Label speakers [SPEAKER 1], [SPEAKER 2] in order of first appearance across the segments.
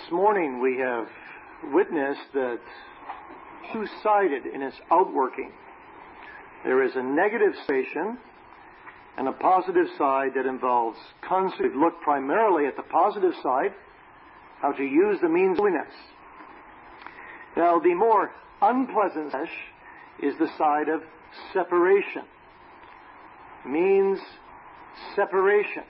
[SPEAKER 1] This morning we have witnessed that two-sided in its outworking. There is a negative station and a positive side that involves concept. We've looked primarily at the positive side, how to use the means of holiness. Now, the more unpleasant is the side of separation. Means separation.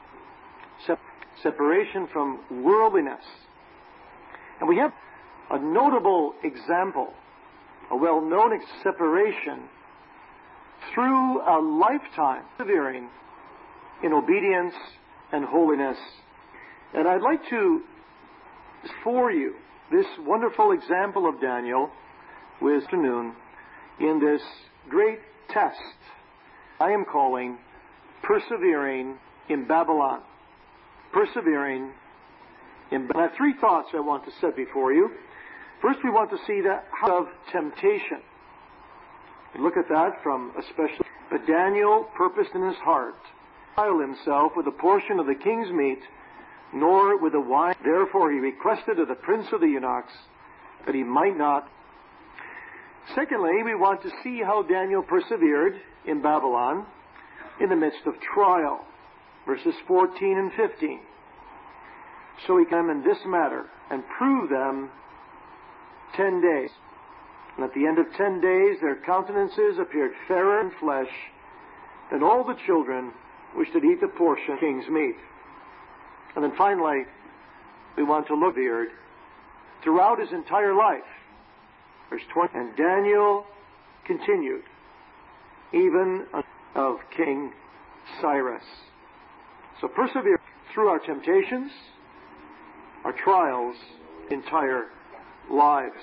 [SPEAKER 1] Separation from worldliness. And we have a notable example, a well-known separation through a lifetime persevering in obedience and holiness. And I'd like to, for you, this wonderful example of Daniel with afternoon in this great test I am calling persevering in Babylon. Persevering in Babylon. I have three thoughts I want to set before you. First, we want to see the how of temptation. We look at that from especially. But Daniel purposed in his heart to defile himself with a portion of the king's meat, nor with the wine. Therefore he requested of the prince of the eunuchs that he might not. Secondly, we want to see how Daniel persevered in Babylon in the midst of trial. Verses 14 and 15. So he came in this matter and proved them 10 days. And at the end of 10 days their countenances appeared fairer in flesh than all the children which did eat the portion of the king's meat. And then finally, we want to look here throughout his entire life. Verse 20. And Daniel continued, even of King Cyrus. So persevere through our temptations, our trials, entire lives.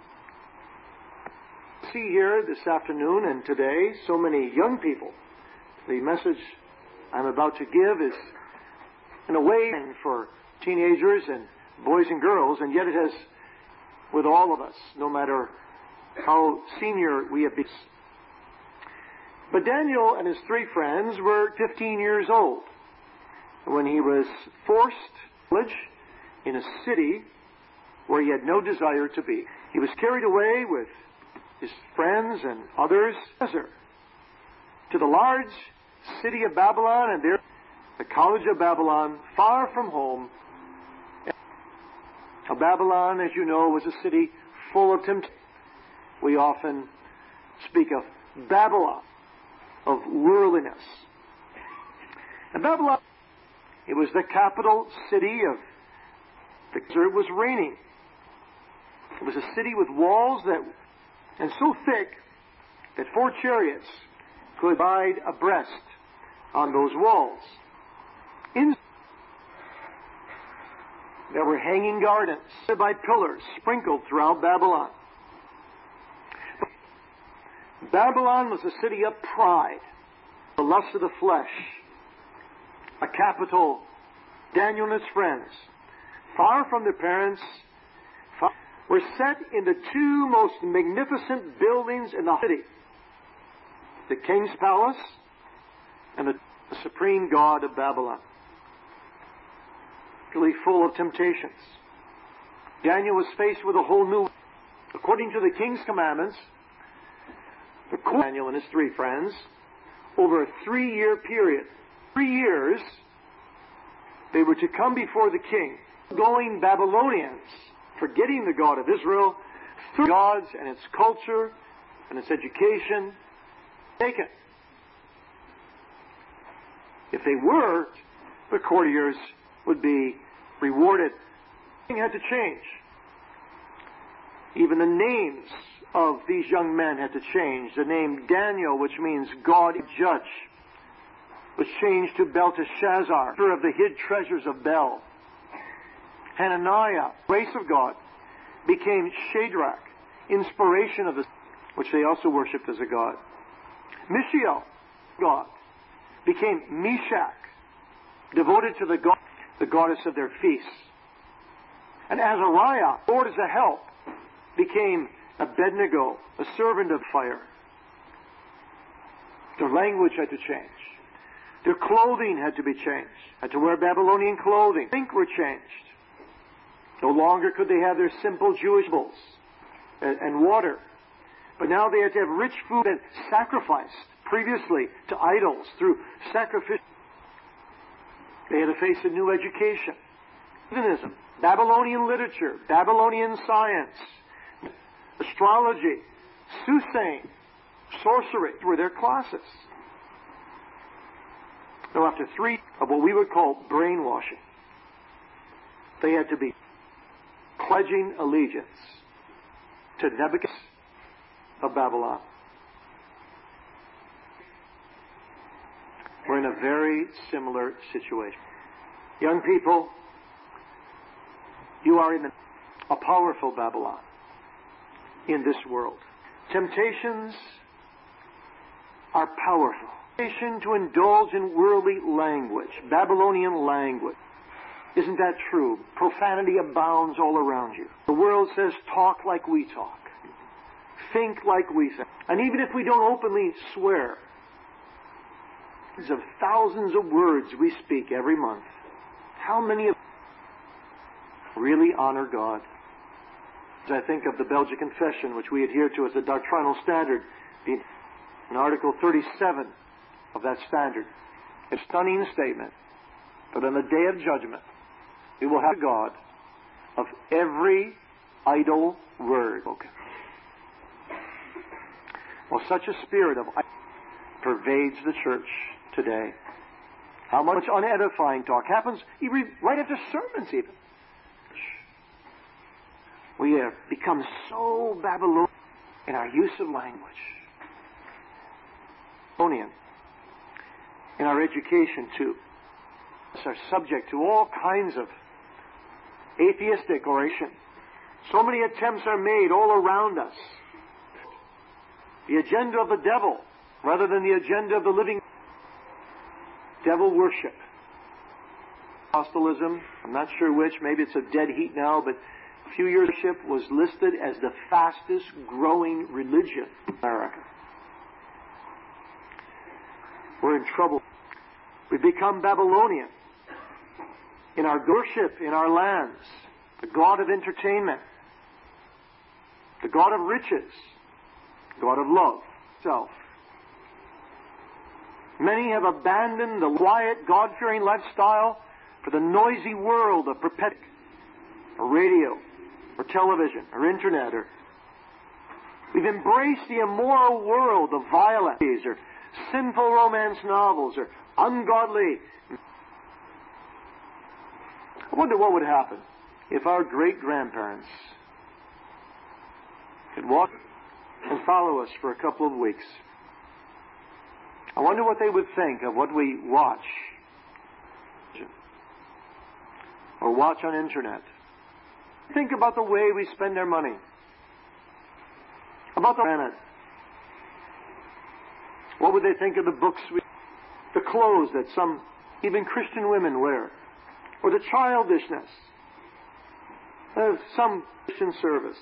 [SPEAKER 1] See here this afternoon and today so many young people. The message I'm about to give is in a way for teenagers and boys and girls, and yet it has with all of us, no matter how senior we have been. But Daniel and his three friends were 15 years old when he was forced to live in a city where he had no desire to be. He was carried away with his friends and others to the large city of Babylon, and there, the college of Babylon, far from home. Babylon, as you know, was a city full of temptation. We often speak of Babylon, of worldliness. And Babylon, it was the capital city of the it was reigning. It was a city with walls and so thick that 4 chariots could ride abreast on those walls. There were hanging gardens by pillars sprinkled throughout Babylon. Babylon was a city of pride, the lust of the flesh, a capital. Daniel and his friends, far from their parents, were set in the 2 most magnificent buildings in the city, the king's palace and the supreme god of Babylon. Really full of temptations. Daniel was faced with a whole new, according to the king's commandments, Daniel and his 3 friends, over a 3-year period. 3 years, they were to come before the king, going Babylonians, forgetting the God of Israel, through gods and its culture and its education, taken. If they were, the courtiers would be rewarded. Everything had to change. Even the names of these young men had to change. The name Daniel, which means God judge, was changed to Belteshazzar, of the hid treasures of Bel. Hananiah, grace of God, became Shadrach, inspiration of the, which they also worshipped as a god. Mishael, God, became Meshach, devoted to the goddess of their feasts. And Azariah, Lord as a help, became Abednego, a servant of fire. Their language had to change. Their clothing had to be changed. Had to wear Babylonian clothing. Think were changed. No longer could they have their simple Jewish bowls and water. But now they had to have rich food and sacrificed previously to idols through sacrifice. They had to face a new education. Heathenism, Babylonian literature, Babylonian science, astrology, soothsaying, sorcery were their classes. Now after 3 of what we would call brainwashing, they had to be pledging allegiance to Nebuchadnezzar of Babylon. We're in a very similar situation. Young people, you are in a powerful Babylon in this world. Temptations are powerful. Temptation to indulge in worldly language, Babylonian language. Isn't that true? Profanity abounds all around you. The world says, talk like we talk. Think like we think. And even if we don't openly swear, of thousands of words we speak every month, how many of them really honor God? As I think of the Belgian Confession, which we adhere to as a doctrinal standard, in Article 37 of that standard, a stunning statement that on the day of judgment, we will have God of every idle word spoken. Well, such a spirit of pervades the church today. How much unedifying talk happens even right after sermons even. We have become so Babylonian in our use of language. Babylonian in our education too. We are subject to all kinds of atheistic oration. So many attempts are made all around us. The agenda of the devil rather than the agenda of the living. Devil worship. Apostolicism, I'm not sure which, maybe it's a dead heat now, but a few years ago was listed as the fastest growing religion in America. We're in trouble. We become Babylonian in our worship, in our lands. The God of entertainment, the God of riches, God of love, self. Many have abandoned the quiet, God-fearing lifestyle for the noisy world of perpetual or radio or television or internet. Or we've embraced the immoral world of violence or sinful romance novels or ungodly. I wonder what would happen if our great-grandparents could walk and follow us for a couple of weeks. I wonder what they would think of what we watch or watch on internet. Think about the way we spend our money. About the planet. What would they think of the books, the clothes that some, even Christian women wear, or the childishness of some Christian service?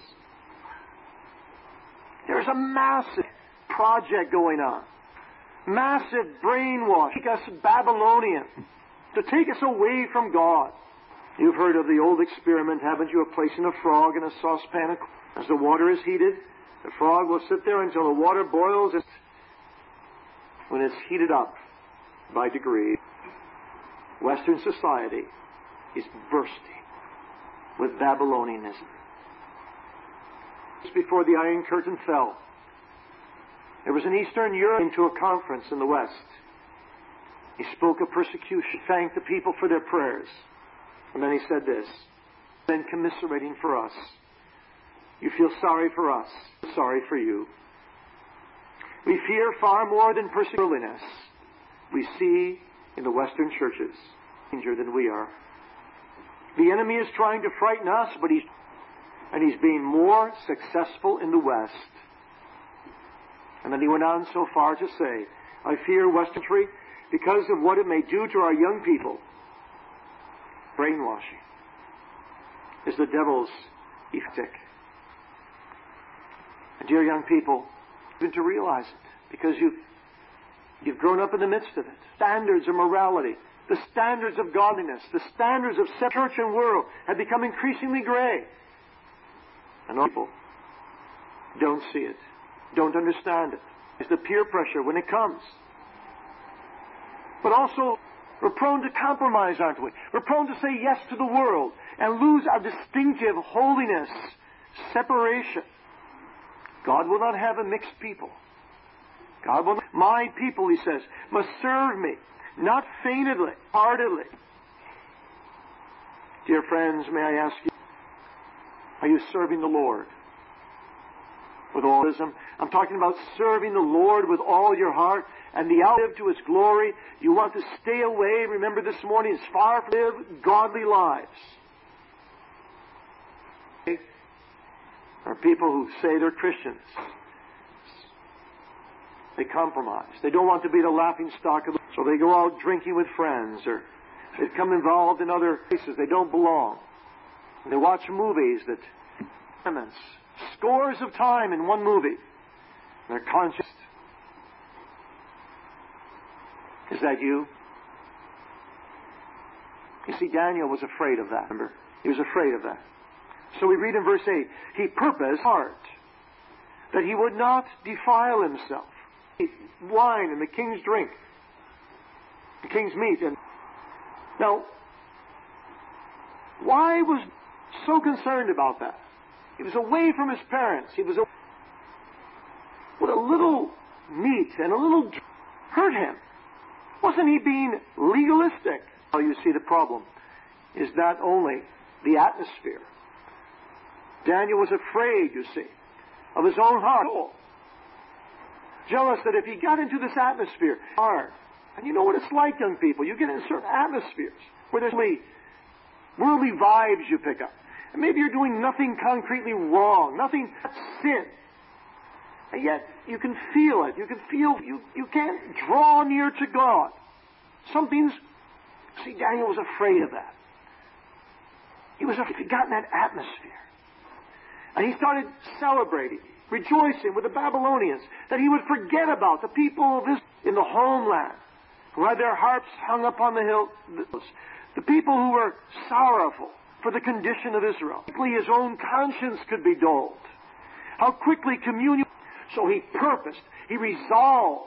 [SPEAKER 1] There's a massive project going on. Massive brainwash, make us Babylonian, to take us away from God. You've heard of the old experiment, haven't you, of placing a frog in a saucepan. As the water is heated, the frog will sit there until the water boils. When it's heated up by degrees, Western society is bursting with Babylonianism. Just before the Iron Curtain fell, there was an Eastern Europe into a conference in the West. He spoke of persecution, thanked the people for their prayers. And then he said this, then commiserating for us. You feel sorry for us, sorry for you. We fear far more than persecution. We see in the Western churches danger than we are. The enemy is trying to frighten us, but he's being more successful in the West. And then he went on so far to say, I fear Western country because of what it may do to our young people. Brainwashing is the devil's effect. And dear young people, you need to realize it because you've grown up in the midst of it. Standards of morality, the standards of godliness, the standards of church and world had become increasingly gray. And people don't see it, don't understand it. It's the peer pressure when it comes. But also, we're prone to compromise, aren't we? We're prone to say yes to the world and lose our distinctive holiness, separation. God will not have a mixed people. God will not. My people, He says, must serve Me, not faintly, heartedly. Dear friends, may I ask you, are you serving the Lord with all wisdom? I'm talking about serving the Lord with all your heart and the outlive to His glory. You want to stay away, remember this morning, as far from live godly lives. There are people who say they're Christians. They compromise. They don't want to be the laughing stock of the... So they go out drinking with friends, or they become involved in other places they don't belong. And they watch movies that... Scores of time in one movie. They're conscious. Is that you? You see, Daniel was afraid of that. Remember? He was afraid of that. So we read in verse 8, he purposed heart that he would not defile himself. Wine and the king's drink, the king's meat. And now, why was so concerned about that? He was away from his parents. He was with a little meat and a little hurt him. Wasn't he being legalistic? Well, you see, the problem is not only the atmosphere. Daniel was afraid, you see, of his own heart. Jealous that if he got into this atmosphere, and you know what it's like, young people, you get in certain atmospheres where there's worldly vibes you pick up. And maybe you're doing nothing concretely wrong, nothing sin. And yet you can feel it. You can feel you can't draw near to God. Something's... See, Daniel was afraid of that. He was afraid. He got in that atmosphere. And he started celebrating, rejoicing with the Babylonians, that he would forget about the people of Israel in the homeland, who had their harps hung up on the hills, the people who were sorrowful for the condition of Israel. Quickly his own conscience could be dulled. How quickly communion... So he purposed, he resolved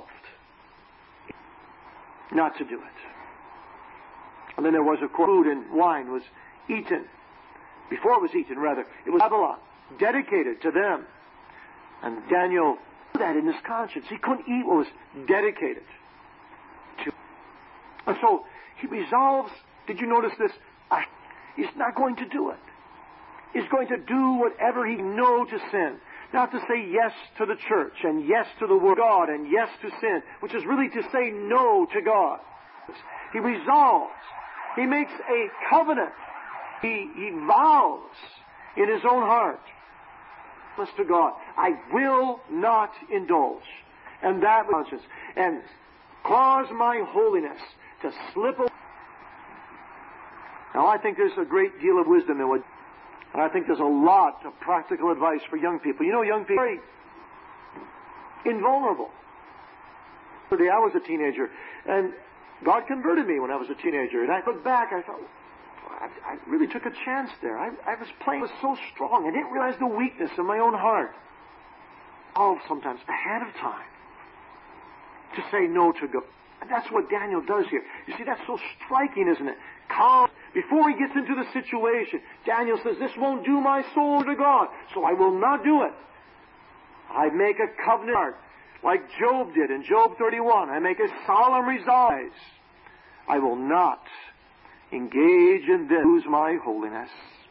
[SPEAKER 1] not to do it. And then there was, of course, food and wine was eaten. Before it was eaten, rather, it was Babylon, dedicated to them. And Daniel knew that in his conscience. He couldn't eat what was dedicated to. And so he resolves, did you notice this? He's not going to do it. He's going to do whatever he knows to sin. Not to say yes to the church and yes to the Word of God and yes to sin, which is really to say no to God. He resolves. He makes a covenant. He vows in his own heart to God, I will not indulge. And that conscience. And cause my holiness to slip away. Now I think there's a great deal of wisdom in what... And I think there's a lot of practical advice for young people. You know, young people are very invulnerable. I was a teenager, and God converted me when I was a teenager. And I look back, I thought, I really took a chance there. I was playing was so strong. I didn't realize the weakness of my own heart. Sometimes ahead of time to say no to God. And that's what Daniel does here. You see, that's so striking, isn't it? Calm. Before he gets into the situation, Daniel says, this won't do my soul to God, so I will not do it. I make a covenant like Job did in Job 31. I make a solemn resolve. I will not engage in this, lose my holiness.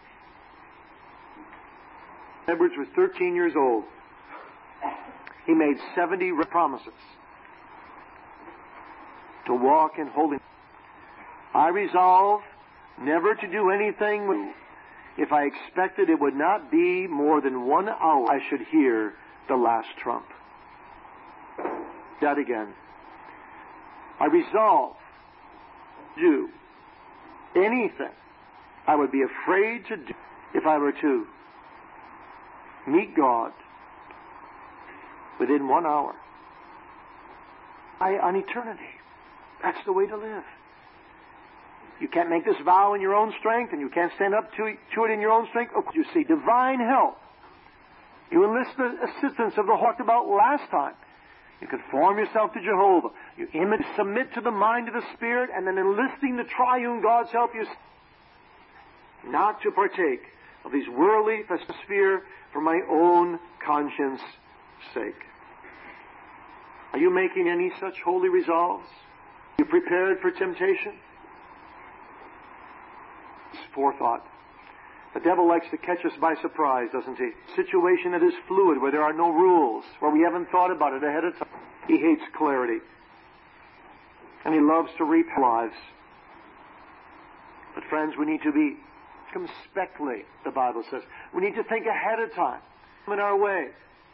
[SPEAKER 1] Edwards was 13 years old. He made 70 promises to walk in holiness. I resolve never to do anything if I expected it would not be more than 1 hour I should hear the last trump. That again. I resolve to do anything I would be afraid to do if I were to meet God within 1 hour. On eternity. That's the way to live. You can't make this vow in your own strength, and you can't stand up to it in your own strength. Oh, you see, divine help. You enlist the assistance of the talked about last time. You conform yourself to Jehovah. You submit to the mind of the Spirit, and then enlisting the triune God's help, you not to partake of these worldly sphere for my own conscience sake. Are you making any such holy resolves? Are you prepared for temptation? Forethought. The devil likes to catch us by surprise, doesn't he? Situation that is fluid, where there are no rules, where we haven't thought about it ahead of time. He hates clarity. And he loves to reap lives. But friends, we need to be circumspectly, the Bible says. We need to think ahead of time in our way.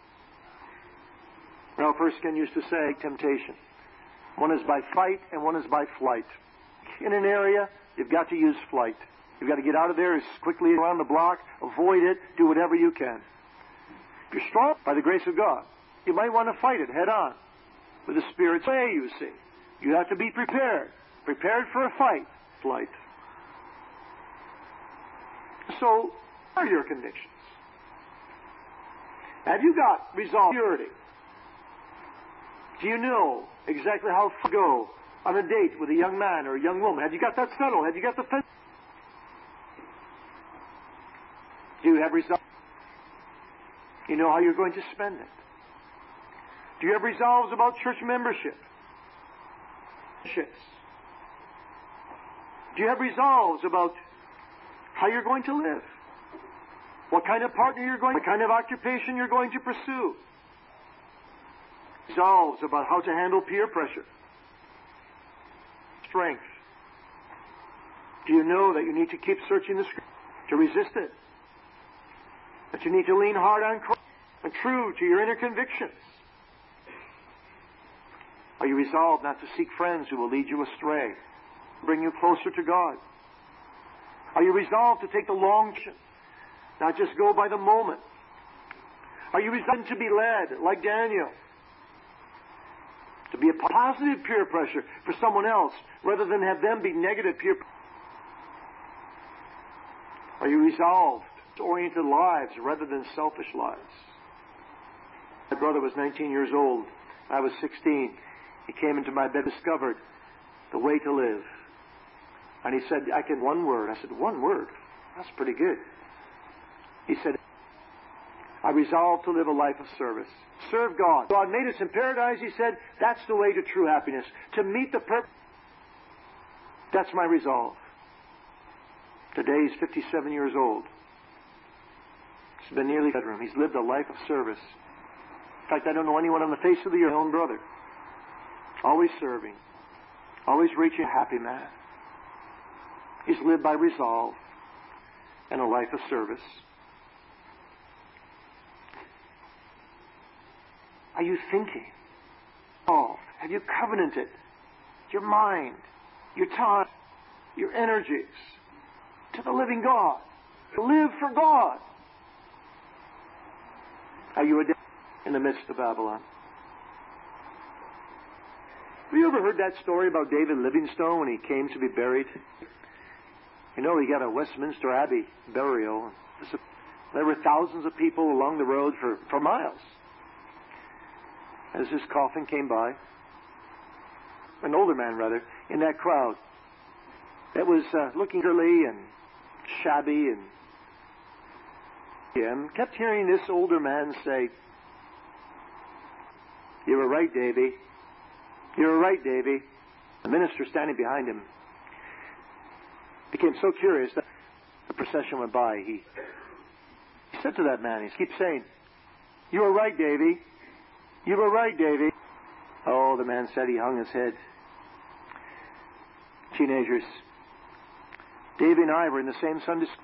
[SPEAKER 1] Ralph Erskine used to say, temptation. One is by fight and one is by flight. In an area, you've got to use flight. You've got to get out of there as quickly around the block, avoid it, do whatever you can. If you're strong, by the grace of God, you might want to fight it head on. With the Spirit's way, you see. You have to be prepared. Prepared for a fight. Flight. So, what are your convictions? Have you got resolve purity? Do you know exactly how to go on a date with a young man or a young woman? Have you got that settled? Have you got the fence? Do you have resolve? You know how you're going to spend it. Do you have resolves about church membership? Do you have resolves about how you're going to live? What kind of partner you're going to, what kind of occupation you're going to pursue? Resolves about how to handle peer pressure. Strength. Do you know that you need to keep searching the Scripture to resist it? That you need to lean hard on Christ and true to your inner convictions? Are you resolved not to seek friends who will lead you astray, bring you closer to God? Are you resolved to take the long shot, not just go by the moment? Are you resolved to be led, like Daniel, to be a positive peer pressure for someone else rather than have them be negative peer pressure? Are you resolved to oriented lives rather than selfish lives? My brother was 19 years old. I was 16. He came into my bed, discovered the way to live. And he said, I can one word. I said, one word? That's pretty good. He said, I resolved to live a life of service. Serve God. God made us in paradise, he said. That's the way to true happiness. To meet the purpose. That's my resolve. Today he's 57 years old. He's been nearly bedroom. He's lived a life of service. In fact, I don't know anyone on the face of the earth, my own brother. Always serving. Always reaching a happy man. He's lived by resolve and a life of service. Are you thinking? Oh, have you covenanted your mind, your time, your energies to the living God? To live for God. Are you in the midst of Babylon? Have you ever heard that story about David Livingstone when he came to be buried? You know, he got a Westminster Abbey burial. There were thousands of people along the road for miles. As his coffin came by, an older man rather, in that crowd that was looking early and shabby and kept hearing this older man say, "You were right, Davy. You were right, Davy." The minister standing behind him became so curious that the procession went by. He said to that man, he keeps saying, "You were right, Davy. You were right, Davy." Oh, the man said, he hung his head. Teenagers, Davy and I were in the same Sunday school.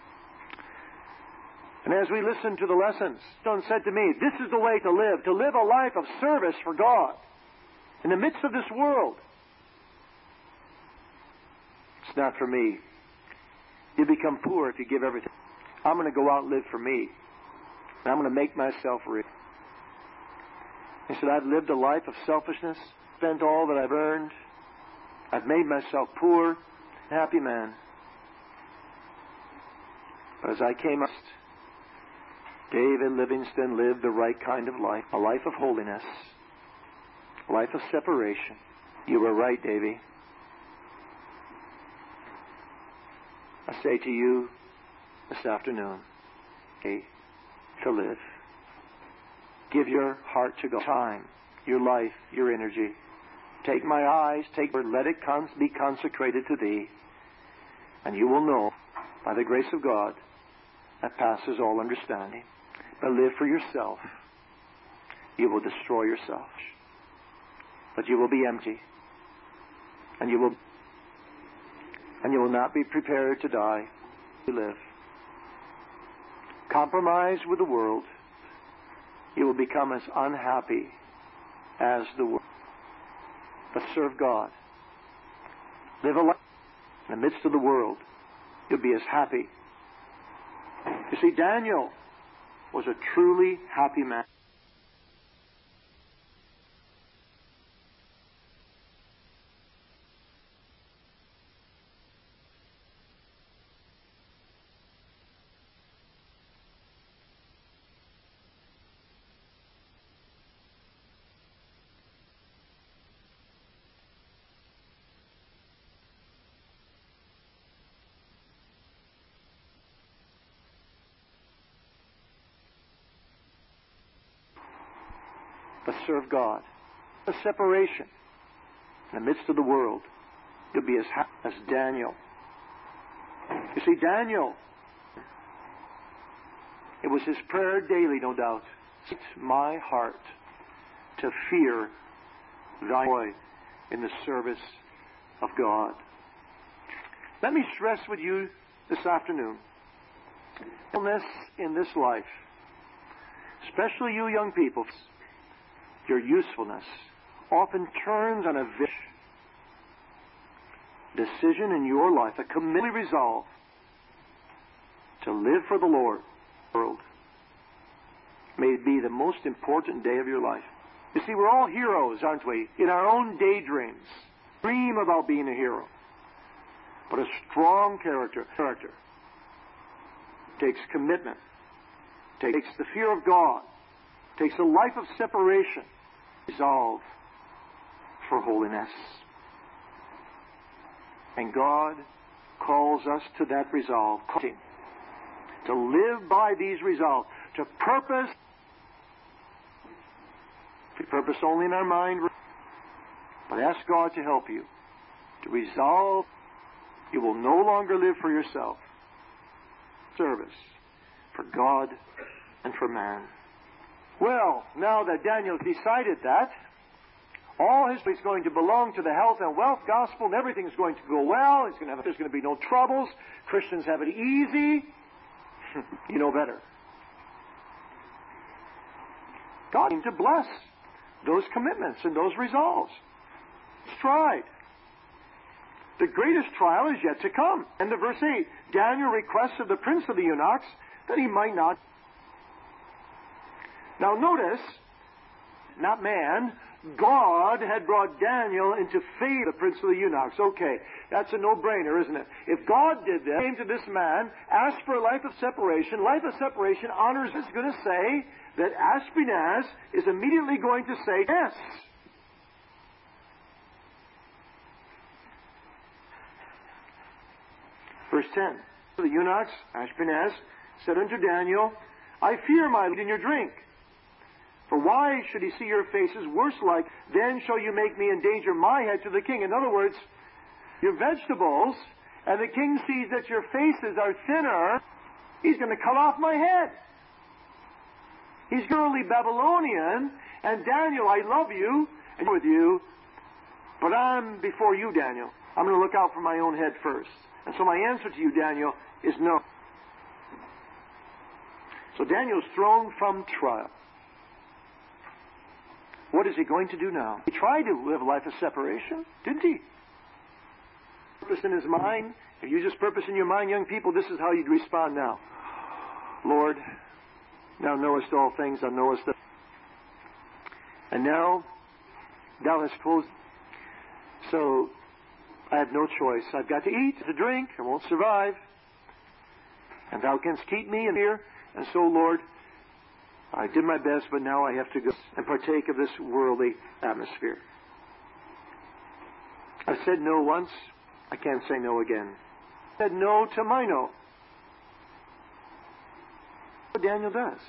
[SPEAKER 1] And as we listened to the lessons, Stone said to me, this is the way to live a life of service for God in the midst of this world. It's not for me. You become poor if you give everything. I'm going to go out and live for me. And I'm going to make myself rich. He said, I've lived a life of selfishness, spent all that I've earned. I've made myself poor. happy man. But as I came up, David Livingstone lived the right kind of life, a life of holiness, a life of separation. You were right, Davy. I say to you this afternoon, to live. Give your heart to God, time, your life, your energy. Take my eyes, let it be consecrated to Thee, and you will know, by the grace of God, that passes all understanding. But live for yourself. You will destroy yourself. But you will be empty. And you will not be prepared to die. You live. Compromise with the world. You will become as unhappy as the world. But serve God. Live a life in the midst of the world. You'll be as happy. You see, Daniel was a truly happy man. But serve God. A separation in the midst of the world. You'll be as happy as Daniel. You see, Daniel, it was his prayer daily, no doubt. Set my heart to fear Thy joy in the service of God. Let me stress with you this afternoon, illness in this life, especially you young people, your usefulness often turns on a decision in your life, a committed resolve to live for the Lord. May it be the most important day of your life. You see, we're all heroes, aren't we? In our own daydreams. Dream about being a hero. But a strong character takes commitment, takes the fear of God, takes a life of separation, resolve for holiness. And God calls us to that resolve, to live by these resolves, to purpose. We purpose only in our mind, but ask God to help you to resolve. You will no longer live for yourself. Service for God and for man. Well, now that Daniel's decided that, all his is going to belong to the health and wealth gospel, and everything's going to go well. There's going to be no troubles. Christians have it easy. You know better. God seemed to bless those commitments and those resolves. It's tried. The greatest trial is yet to come. End of verse 8. Daniel requests of the prince of the eunuchs that he might not. Now notice, not man, God had brought Daniel into favor, the prince of the eunuchs. Okay, that's a no-brainer, isn't it? If God did this, came to this man, asked for a life of separation honors is going to say that Ashpenaz is immediately going to say yes. Verse 10. The eunuchs, Ashpenaz, said unto Daniel, I fear my lord in your drink. For why should he see your faces worse like? Then shall you make me endanger my head to the king. In other words, your vegetables, and the king sees that your faces are thinner, he's going to cut off my head. He's girly Babylonian, and Daniel, I love you, and with you, but I'm before you, Daniel. I'm going to look out for my own head first. And so my answer to you, Daniel, is no. So Daniel's thrown from trial. What is he going to do now? He tried to live a life of separation, didn't he? Purpose in his mind. If you just purpose in your mind, young people, this is how you'd respond now. Lord, thou knowest all things, thou knowest that. And now, thou hast closed. So, I have no choice. I've got to eat, to drink. I won't survive. And thou canst keep me in here. And so, Lord, I did my best, but now I have to go and partake of this worldly atmosphere. I said no once. I can't say no again. I said no to my no. What Daniel does.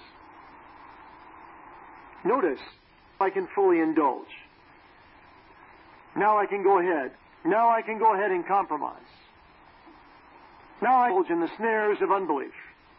[SPEAKER 1] Notice, I can fully indulge. Now I can go ahead. Now I can go ahead and compromise. Now I indulge in the snares of unbelief.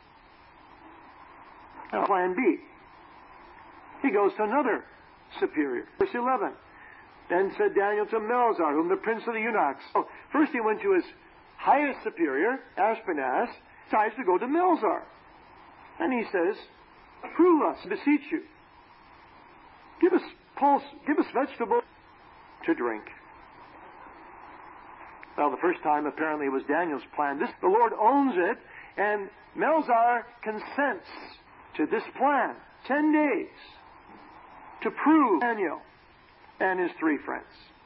[SPEAKER 1] Now, plan B. He goes to another superior. Verse 11. Then said Daniel to Melzar, whom the prince of the eunuchs. Oh, first he went to his highest superior, Ashpenaz. Decides to go to Melzar. And he says, prove us, beseech you. Give us pulse, give us vegetable to drink. Well, the first time apparently it was Daniel's plan. The Lord owns it, and Melzar consents to this plan. 10 days to prove Daniel and his three friends.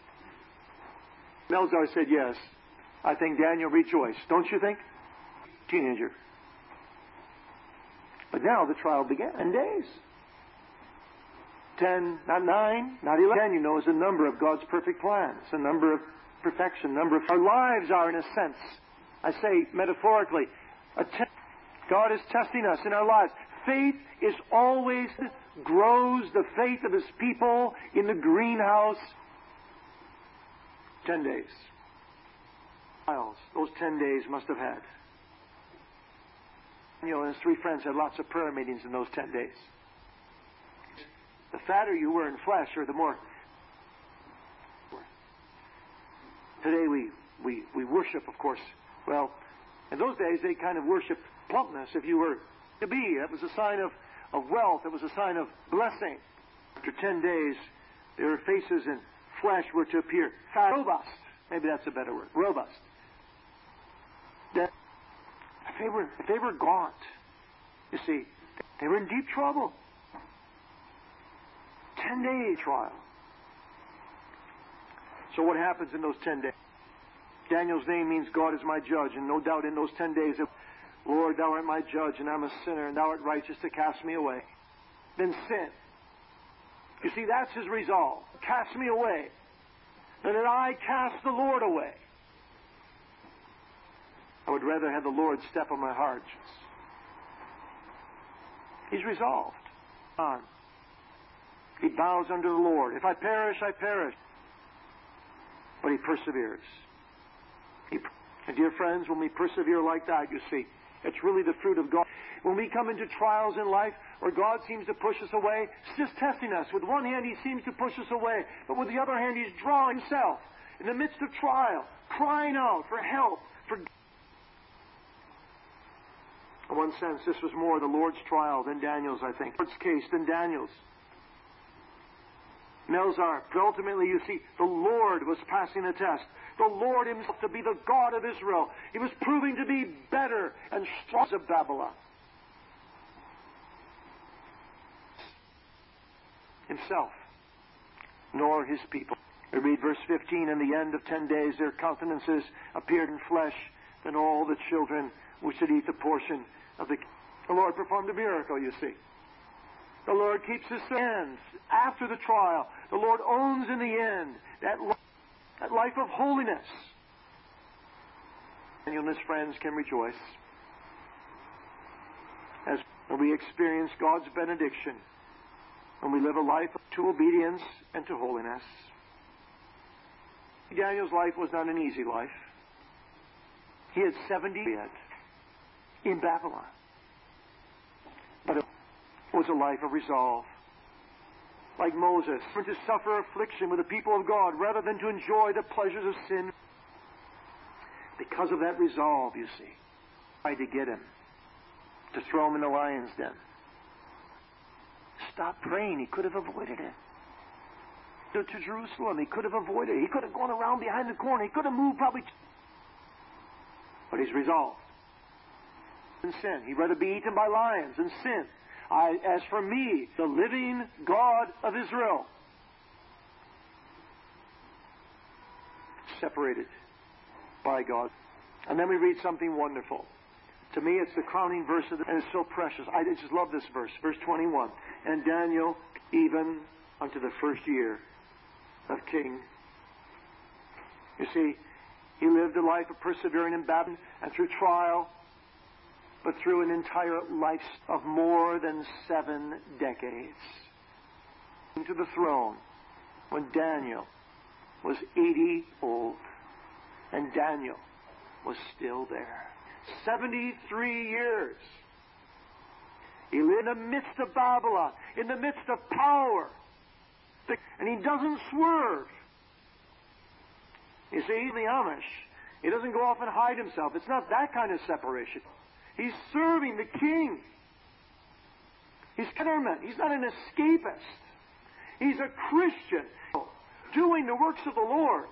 [SPEAKER 1] Melzar said, yes, I think Daniel rejoiced. Don't you think? Teenager. But now the trial began. 10 days. 10, not 9, not 11. 10, you know, is a number of God's perfect plans. A number of perfection. Number of our lives are, in a sense, I say metaphorically, God is testing us in our lives. Faith is always grows the faith of His people in the greenhouse. 10 days. Those 10 days must have had. Daniel and his three friends had lots of prayer meetings in those 10 days. The fatter you were in flesh, or the more. Today we worship, of course. Well, in those days they kind of worshiped plumpness. If you were to be, that was a sign of wealth. It was a sign of blessing. After 10 days, their faces and flesh were to appear fat, robust. Maybe that's a better word. Robust. That if they were gaunt, you see, they were in deep trouble. 10-day trial. So what happens in those 10 days? Daniel's name means God is my judge, and no doubt in those 10 days, Lord, thou art my judge, and I'm a sinner, and thou art righteous to cast me away. Then sin. You see, that's his resolve. Cast me away. And that I cast the Lord away. I would rather have the Lord step on my heart. He's resolved. On. He bows under the Lord. If I perish, I perish. But he perseveres. And dear friends, when we persevere like that, you see, it's really the fruit of God. When we come into trials in life where God seems to push us away, He's just testing us. With one hand, He seems to push us away. But with the other hand, He's drawing Himself in the midst of trial, crying out for help. In one sense, this was more the Lord's trial than Daniel's, I think. Lord's case than Daniel's. Melzar, but ultimately, you see, the Lord was passing the test. The Lord Himself to be the God of Israel. He was proving to be better and strong than Babylon. Himself, nor His people. We read verse 15, in the end of 10 days their countenances appeared in flesh, then all the children which should eat the portion of the Lord performed a miracle, you see. The Lord keeps His hands after the trial. The Lord owns in the end that life of holiness. And His friends can rejoice as we experience God's benediction when we live a life to obedience and to holiness. Daniel's life was not an easy life. He had 70 yet in Babylon. But it was a life of resolve. Like Moses, to suffer affliction with the people of God rather than to enjoy the pleasures of sin. Because of that resolve, you see, tried to get him, to throw him in the lion's den. Stop praying. He could have avoided it. To Jerusalem, he could have avoided it. He could have gone around behind the corner. He could have moved probably. But he's resolved. In sin. He'd rather be eaten by lions than sin. As for me, the living God of Israel, separated by God. And then we read something wonderful. To me, it's the crowning verse, and it's so precious. I just love this verse. Verse 21. And Daniel, even unto the first year of King. You see, he lived a life of persevering in Babylon and through trial, but through an entire life of more than 7 decades. Into the throne when Daniel was 80 old, and Daniel was still there. 73 years. He lived in the midst of Babylon, in the midst of power, and he doesn't swerve. You see, the Amish, he doesn't go off and hide himself. It's not that kind of separation. He's serving the king. He's government. He's not an escapist. He's a Christian doing the works of the Lord.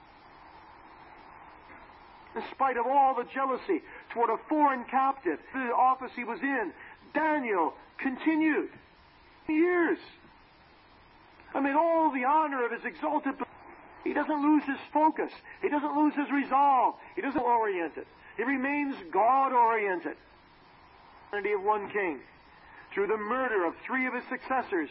[SPEAKER 1] In spite of all the jealousy toward a foreign captive, the office he was in, Daniel continued years. Amid all the honor of his exalted position, he doesn't lose his focus. He doesn't lose his resolve. He doesn't orient it. He remains God-oriented. The identity of one king through the murder of 3 of his successors.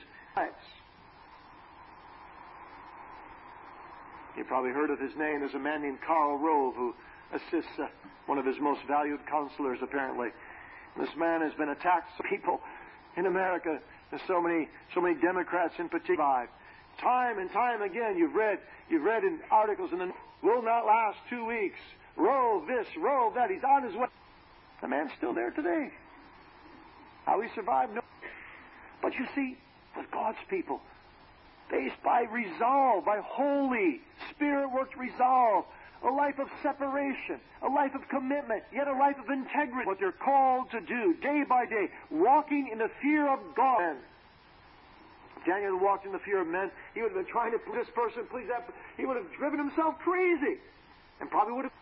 [SPEAKER 1] You probably heard of his name. There's a man named Karl Rove who assists one of his most valued counselors, apparently. This man has been attacked. People in America, there's so many Democrats in particular. Time and time again, you've read in articles in the will not last 2 weeks. Rove this, Rove that. He's on his way. The man's still there today. How he survived? No. But you see, with God's people, based by resolve, by Holy Spirit-worked resolve, a life of separation, a life of commitment, yet a life of integrity, what they're called to do day by day, walking in the fear of God. If Daniel walked in the fear of men, he would have been trying to please this person, please that. He would have driven himself crazy, and probably would have.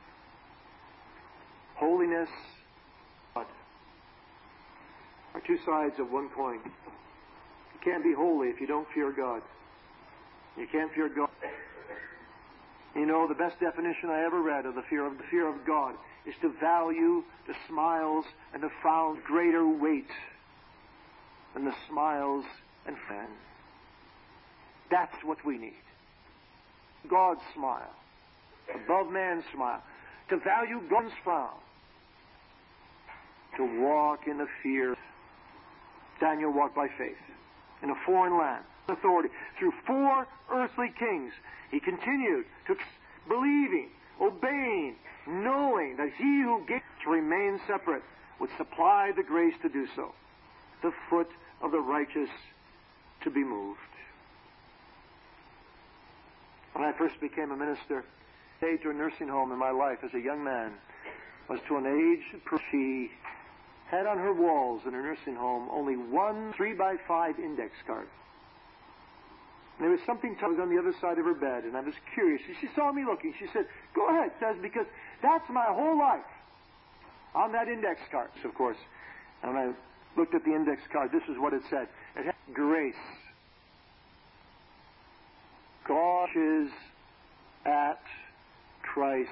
[SPEAKER 1] Holiness are 2 sides of one coin. You can't be holy if you don't fear God. You can't fear God. You know, the best definition I ever read of the fear of God is to value the smiles and the frowns greater weight than the smiles and frowns. That's what we need. God's smile above man's smile. To value God's frown. To walk in the fear. Daniel walked by faith in a foreign land, authority. Through 4 earthly kings, he continued to believing, obeying, knowing that he who gave to remain separate would supply the grace to do so. The foot of the righteous to be moved. When I first became a minister, I to a nursing home in my life as a young man was to an age she had on her walls in her nursing home only one 3x5 index card. And there was something tugged on the other side of her bed, and I was curious. She saw me looking. She said, "Go ahead," says, "because that's my whole life on that index card." Of course, and when I looked at the index card, this is what it said. It had grace. God is at Christ.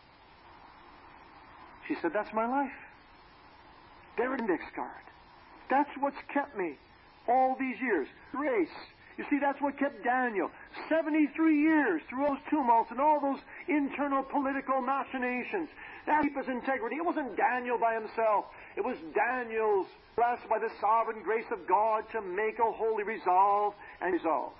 [SPEAKER 1] She said, "That's my life. Their index card. That's what's kept me all these years. Grace." You see, that's what kept Daniel 73 years through those tumults and all those internal political machinations. That keep his integrity. It wasn't Daniel by himself. It was Daniel's blessed by the sovereign grace of God to make a holy resolve and resolve.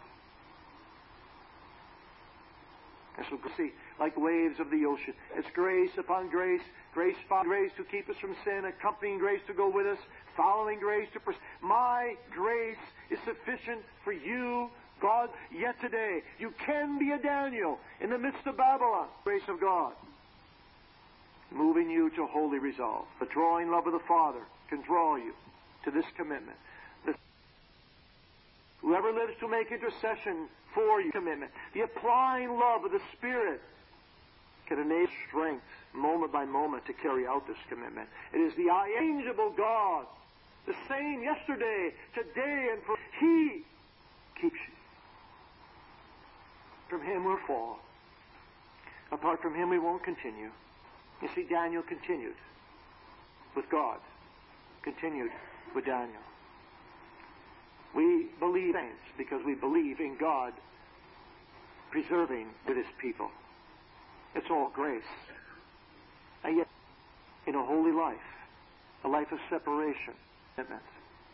[SPEAKER 1] This will see like waves of the ocean. It's grace upon grace, grace upon grace to keep us from sin, accompanying grace to go with us, following grace to pursue. My grace is sufficient for you, God, yet today. You can be a Daniel in the midst of Babylon. Grace of God. Moving you to holy resolve. The drawing love of the Father can draw you to this commitment. Whoever lives to make intercession for you, commitment. The applying love of the Spirit can enable strength, moment by moment, to carry out this commitment. It is the unchangeable God, the same yesterday, today, and for He keeps you. From Him will fall Apart from Him, we won't continue. You see, Daniel continued with God, continued with Daniel. We believe saints because we believe in God preserving His people. It's all grace. And yet, in a holy life, a life of separation, commitment.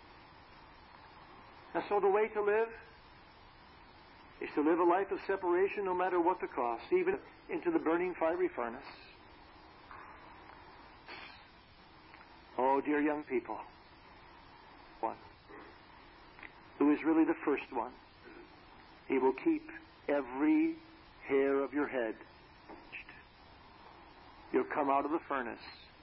[SPEAKER 1] And so the way to live is to live a life of separation no matter what the cost, even into the burning fiery furnace. Oh, dear young people, one who is really the first one, He will keep every hair of your head. You'll come out of the furnace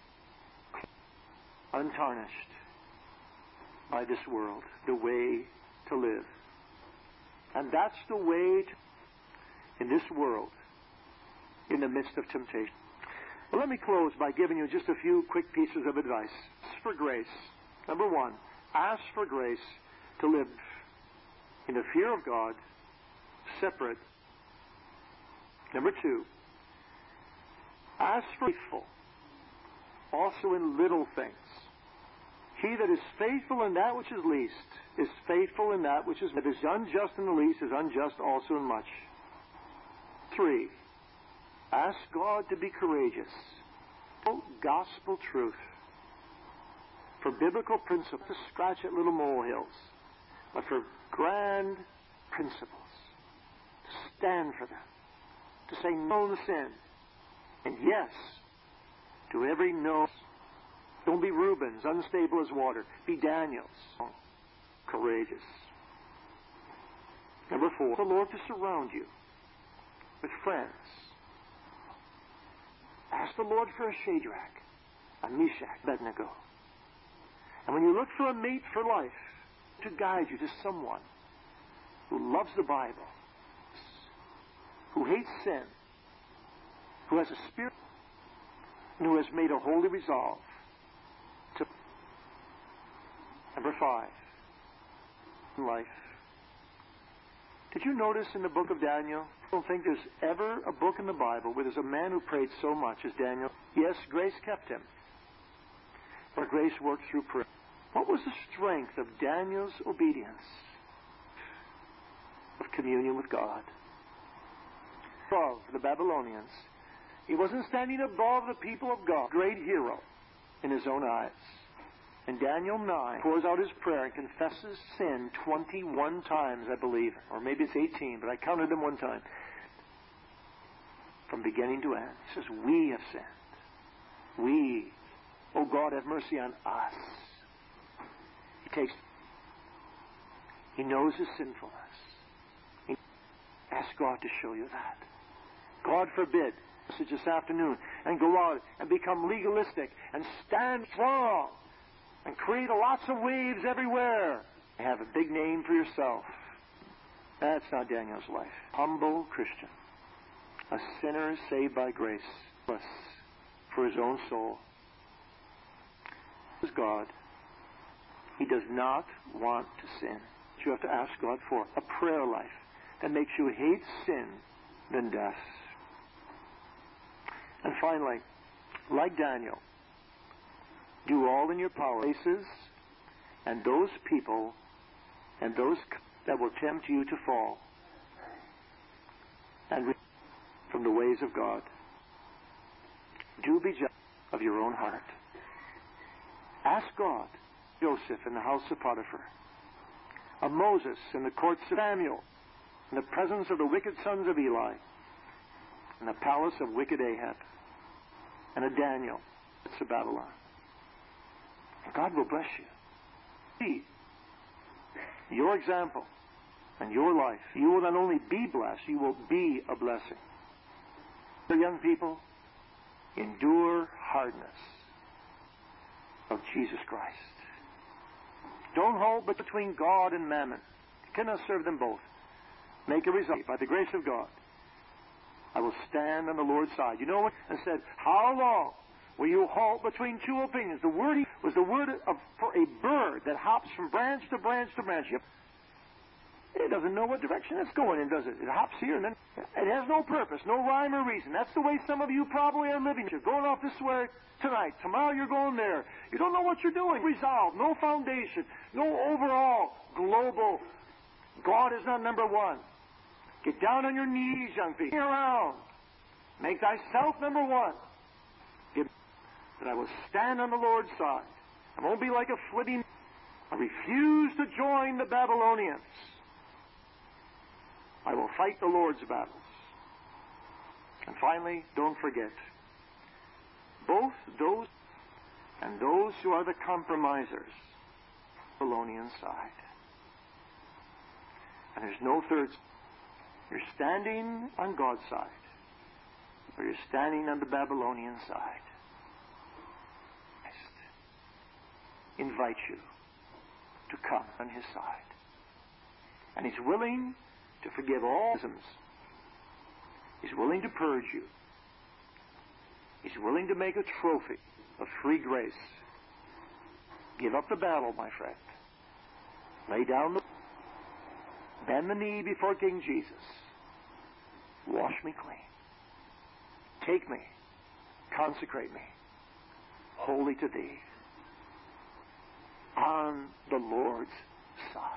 [SPEAKER 1] untarnished by this world, the way to live. And that's the way in this world, in the midst of temptation. Well, let me close by giving you just a few quick pieces of advice. Ask for grace. Number one, ask for grace to live in the fear of God, separate. Number two, ask for faithful, also in little things. He that is faithful in that which is least is faithful in that which is unjust in the least is unjust also in much. 3. Ask God to be courageous. For gospel truth. For biblical principles, to scratch at little molehills, but for grand principles. To stand for them. To say no to sin. And yes to every no. Don't be Reubens, unstable as water. Be Daniels, courageous. Number 4, the Lord to surround you with friends. Ask the Lord for a Shadrach, a Meshach, Abednego. And when you look for a mate for life, to guide you to someone who loves the Bible, who hates sin, who has a spirit, and who has made a holy resolve. Number 5, life. Did you notice in the book of Daniel? I don't think there's ever a book in the Bible where there's a man who prayed so much as Daniel. Yes, grace kept him, but grace worked through prayer. What was the strength of Daniel's obedience? Of communion with God. Above the Babylonians. He wasn't standing above the people of God. Great hero in his own eyes. In Daniel 9, pours out his prayer and confesses sin 21 times, I believe. Or maybe it's 18, but I counted them one time. From beginning to end. He says, we have sinned. We. Oh God, have mercy on us. He knows his sinfulness. Ask God to show you that. God forbid, this afternoon, and go out and become legalistic and stand strong and create lots of waves everywhere. Have a big name for yourself. That's not Daniel's life. Humble Christian. A sinner saved by grace. For his own soul. This is God. He does not want to sin. You have to ask God for a prayer life that makes you hate sin than death. And finally, like Daniel, do all in your power, places, and those people, and those that will tempt you to fall, and from the ways of God. Do be just of your own heart. Ask God, Joseph in the house of Potiphar, of Moses in the courts of Samuel, in the presence of the wicked sons of Eli, in the palace of wicked Ahab, and of Daniel, of Babylon. God will bless you. See your example and your life. You will not only be blessed, you will be a blessing. So young people, endure hardness of Jesus Christ. Don't hold but between God and mammon. You cannot serve them both. Make a resolve by the grace of God. I will stand on the Lord's side. You know what? And said, how long will you halt between two opinions? The word was the word for a bird that hops from branch to branch to branch. It doesn't know what direction it's going in, does it? It hops here and then it has no purpose, no rhyme or reason. That's the way some of you probably are living. You're going off this way tonight. Tomorrow you're going there. You don't know what you're doing. Resolve. No foundation. No overall global. God is not number one. Get down on your knees, young people. Around. Make thyself number one. That I will stand on the Lord's side. I won't be like a flitting. I refuse to join the Babylonians. I will fight the Lord's battles. And finally, don't forget, both those and those who are the compromisers, Babylonian side. And there's no third. You're standing on God's side, or you're standing on the Babylonian side. Invite you to come on his side. And he's willing to forgive all sins. He's willing to purge you. He's willing to make a trophy of free grace. Give up the battle, my friend. Lay down bend the knee before King Jesus. Wash me clean. Take me. Consecrate me. Holy to thee. On the Lord's side.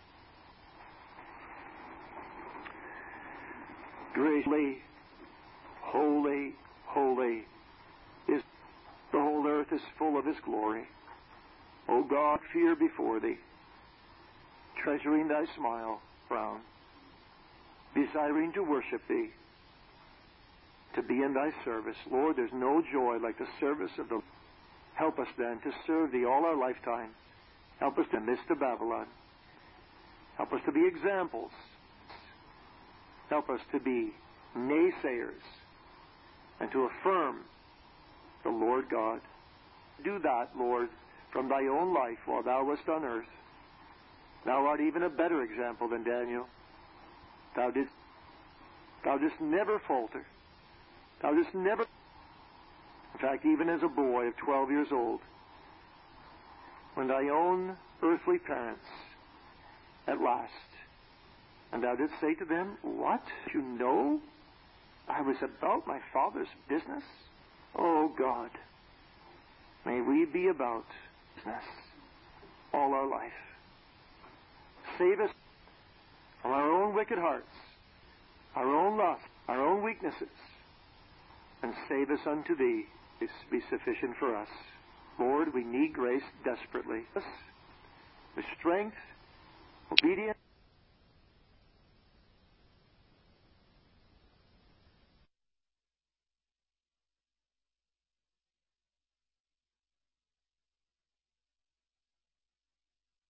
[SPEAKER 1] Graciously, holy, holy is the whole earth is full of his glory. O God, fear before thee, treasuring thy smile round, desiring to worship thee, to be in thy service. Lord, there's no joy like the service of the. Help us then to serve thee all our lifetime. Help us to miss the Babylon. Help us to be examples. Help us to be naysayers and to affirm the Lord God. Do that, Lord, from thy own life while thou wast on earth. Thou art even a better example than Daniel. Thou didst never falter. Thou didst never. In fact, even as a boy of 12 years old, when thy own earthly parents, at last, and thou didst say to them, what? You know I was about my Father's business? Oh God, may we be about business all our life. Save us from our own wicked hearts, our own lust, our own weaknesses, and save us unto thee. This be sufficient for us. Lord, we need grace desperately. The strength, obedience,